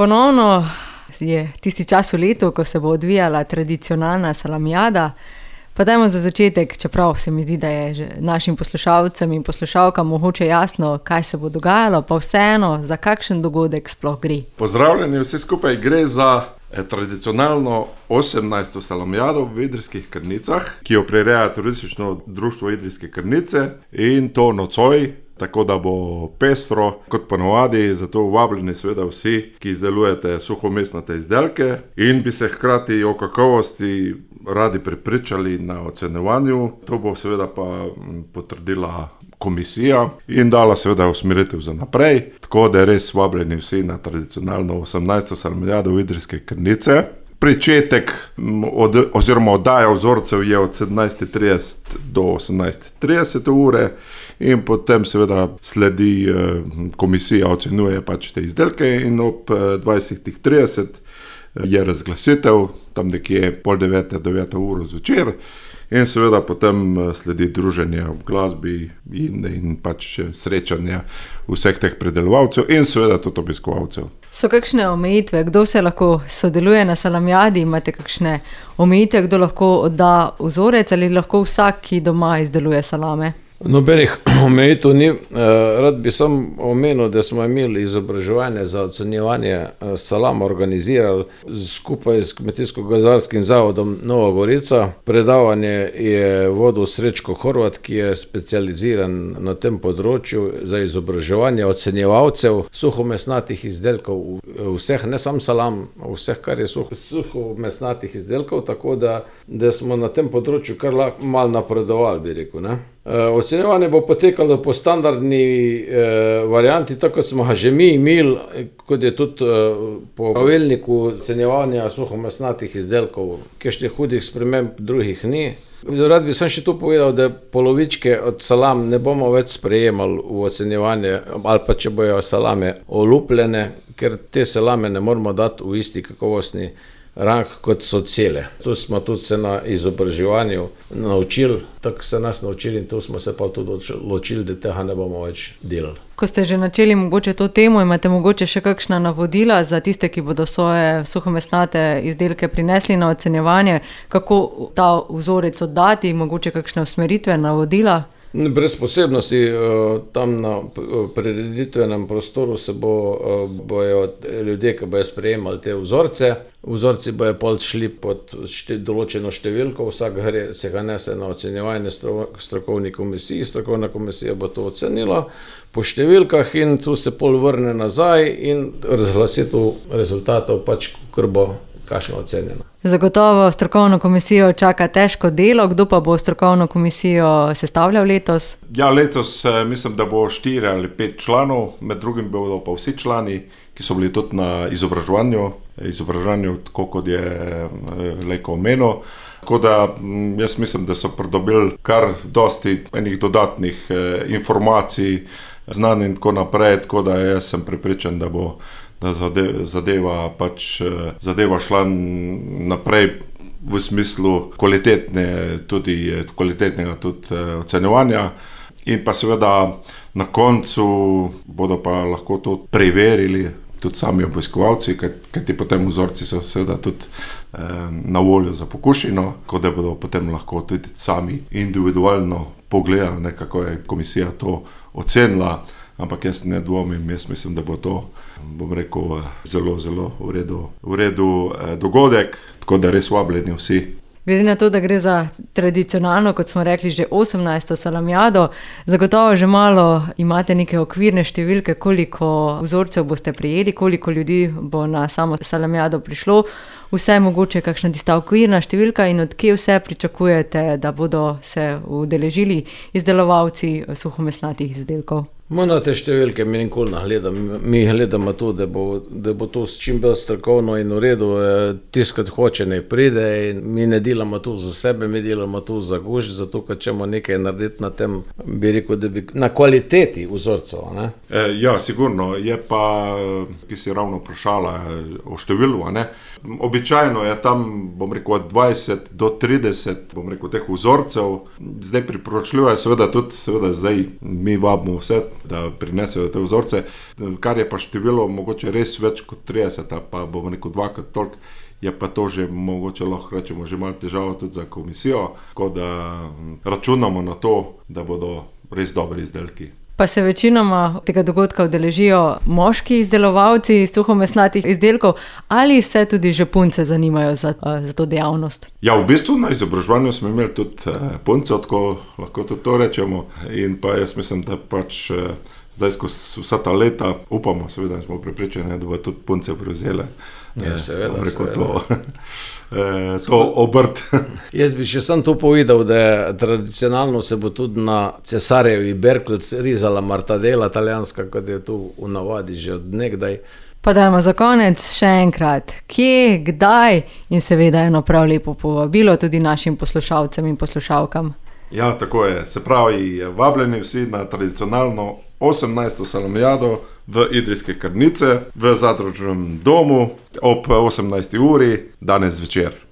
Ponovno je tisti čas v letu, ko se bo odvijala tradicionalna salamijada. Pa dajmo za začetek, čeprav se mi zdi, da je že našim poslušalcem in poslušalkam mogoče jasno, kaj se bo dogajalo, pa vseeno, za kakšen dogodek sploh gre. Pozdravljeni vsi skupaj, gre za tradicionalno 18. salamijado v Idrijskih Krnicah, ki jo prireja turistično društvo Idrijske Krnice in to nocoj, tako da bo pestro kot ponovadi, zato vabljeni seveda vsi, ki izdelujete suhomesnate izdelke in bi se hkrati o kakovosti radi prepričali na ocenjevanju. To bo seveda pa potrdila komisija in dala seveda usmeritev za naprej, tako da res vabljeni vsi na tradicionalno 18. salamijado v Idrijske Krnice. Pričetek oziroma oddaja vzorcev je od 17:30 do 18:30 ure in potem seveda sledi komisija, ocenjuje pač te izdelke in ob 20:30 je razglasitev, tam nekje pol 9 uro zvečer in seveda potem sledi druženje v glasbi in pač srečanje vseh teh predelovalcev in seveda tudi obiskovalcev. So kakšne omejitve, kdo se lahko sodeluje na salamijadi? Imate kakšne omejitve, kdo lahko odda vzorec ali lahko vsak, ki doma izdeluje salame? Nobenih omejitev ni. Rad bi sam omenil, da smo imeli izobraževanje za ocenjevanje salama organizirali skupaj s Kmetijsko-gozdarskim zavodom Nova Gorica. Predavanje je vodil Srečko Horvat, ki je specializiran na tem področju za izobraževanje ocenjevalcev suhomesnatih izdelkov vseh, ne sam salam, vseh, kar je suhomesnatih izdelkov, tako da smo na tem področju kar malo napredovali, bi rekel, ne. Ocenjevanje bo potekalo po standardni varianti, tako kot smo ga že mi imeli, kot je tudi po pravilniku ocenjevanja suhomesnatih izdelkov, kakšnih hudih sprememb drugih ni. Rad bi sem še tu povedal, da polovičke od salam ne bomo več sprejemali v ocenjevanje, ali pa če bojo salame olupljene, ker te salame ne moramo dati v isti kakovostni rang kot so cele. Tu smo tudi se na izobraževanju naučili, tako se nas naučili in tu smo se pa tudi odločili, da tega ne bomo več delali. Ko ste že načeli mogoče to temo, imate mogoče še kakšna navodila za tiste, ki bodo svoje suhomesnate izdelke prinesli na ocenjevanje, kako ta vzorec oddati, mogoče kakšne usmeritve, navodila? Brez posebnosti, tam na prireditvenem prostoru se bojo ljudje, ki bojo sprejemali te vzorce. Vzorci bojo pol šli pod določeno številko, vsak se ga nese na ocenjevanje strokovni komisiji, strokovna komisija bo to ocenila po številkah in tu se pol vrne nazaj in razglasitev rezultatov pač, kar bo kakšno ocenjeno. Zagotovo strokovno komisijo čaka težko delo. Kdo pa bo strokovno komisijo sestavljal letos? Ja, letos mislim, da bo 4 ali 5 članov, med drugim bodo pa vsi člani, ki so bili tudi na izobraževanju, tako kot je Lejko omenil. Tako da jaz mislim, da so pridobili kar dosti enih dodatnih informacij, znanj in tako naprej, tako da jaz sem prepričan, da bo zadeva šla naprej v smislu kvalitetnega tudi ocenjevanja in pa seveda na koncu bodo pa lahko to preverili tudi sami obiskovalci, kajti potem vzorci so seveda tudi na voljo za pokušino, tako da bodo potem lahko tudi sami individualno pogledali, kako je komisija to ocenila. Ampak jaz ne dvomim, jaz mislim, da bo to, bom rekel, zelo, zelo v redu dogodek, tako da res vabljeni vsi. Glede na to, da gre za tradicionalno, kot smo rekli, že 18. salamijado, zagotovo že malo imate neke okvirne številke, koliko vzorcev boste prijeli, koliko ljudi bo na samo salamijado prišlo, vse mogoče kakšna tista okvirna številka in od kje vse pričakujete, da bodo se udeležili izdelovalci suhomesnatih izdelkov? Na te številke mi nikoli ne gledamo. Mi gledamo to, da bo to čim bolj strokovno in v redu. Tiskrat hoče ne pride in mi ne delamo to za sebe, mi delamo to za guš, zato ker ćemo nekaj narediti na tem, bi rekel, da bi na kvaliteti vzorcev. Ne? Ja, sigurno. Je pa, ki si ravno vprašala o številu, ne? Običajno je tam, bom rekel, od 20 do 30, bom rekel, teh vzorcev. Zdaj priporočljivo je seveda tudi, zdaj mi vabimo vse da prinesejo te vzorce, kar je pa število mogoče res več kot 30, pa bomo rekel dvakrat toliko, je pa to že mogoče lahko rečemo že malo težavo tudi za komisijo, tako da računamo na to, da bodo res dobri izdelki. Pa se večinoma tega dogodka udeležijo moški izdelovalci suhomesnatih izdelkov ali se tudi že punce zanimajo za to dejavnost? Ja, v bistvu na izobraževanju smo imeli tudi punce, tako lahko tudi to rečemo, in pa jaz mislim, da pač zdaj skozi vsa ta leta upamo, seveda smo prepričani, da bo tudi punce prevzele. Ja, seveda. To obrt. Jaz bi še sam to povedal, da tradicionalno se bo tudi na cesarjevi berkelc rizala martadela italijanska, kot je tu v navadi že od nekdaj. Pa dajmo za konec še enkrat, kje, kdaj in seveda eno prav lepo povabilo tudi našim poslušalcem in poslušalkam. Ja, tako je. Se pravi, vabljeni vsi na tradicionalno 18. salamijado v Idrijske Krnice v Zadružnem domu ob 18. uri danes zvečer.